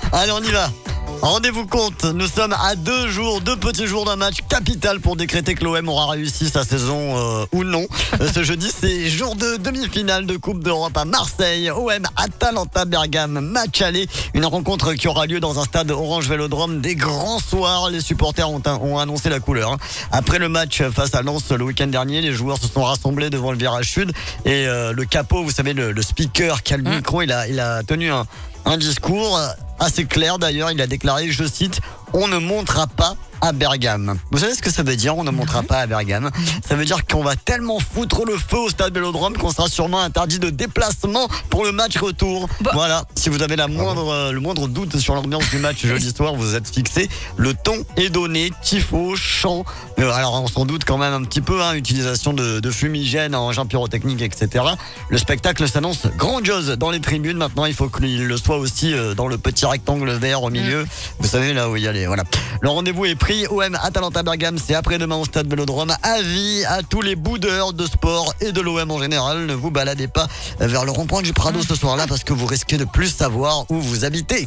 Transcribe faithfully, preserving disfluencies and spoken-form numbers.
Allez, on y va. Rendez-vous compte, nous sommes à deux jours, deux petits jours d'un match capital pour décréter que l'O M aura réussi sa saison euh, ou non. Ce jeudi, c'est jour de demi-finale de Coupe d'Europe à Marseille. O M Atalanta Bergame, match aller. Une rencontre qui aura lieu dans un stade Orange Vélodrome. Des grands soirs, les supporters ont, ont annoncé la couleur. Après le match face à Lens le week-end dernier, les joueurs se sont rassemblés devant le virage sud. Et euh, le capot, vous savez, le, le speaker qui a le micro, il a, il a tenu un, un discours assez clair d'ailleurs. Il a déclaré, je cite, « On ne montera pas à Bergame ». Vous savez ce que ça veut dire, on ne montera pas à Bergame? Ça veut dire qu'on va tellement foutre le feu au stade Vélodrome qu'on sera sûrement interdit de déplacement pour le match retour. Bah. Voilà, si vous avez la moindre, euh, le moindre doute sur l'ambiance du match jeudi soir, vous êtes fixé. Le ton est donné, tifo, chant. Euh, alors on s'en doute quand même un petit peu, hein, utilisation de, de fumigène, engins pyrotechniques, et cetera. Le spectacle s'annonce grandiose dans les tribunes. Maintenant, il faut qu'il le soit aussi euh, dans le petit rectangle vert au milieu. Mmh. Vous savez, là où il y a les... Voilà. Le rendez-vous est pris. O M Atalanta Bergame, c'est après-demain au stade Vélodrome. Avis à tous les boudeurs de sport et de l'O M en général. Ne vous baladez pas vers le rond-point du Prado ce soir-là parce que vous risquez de plus savoir où vous habitez.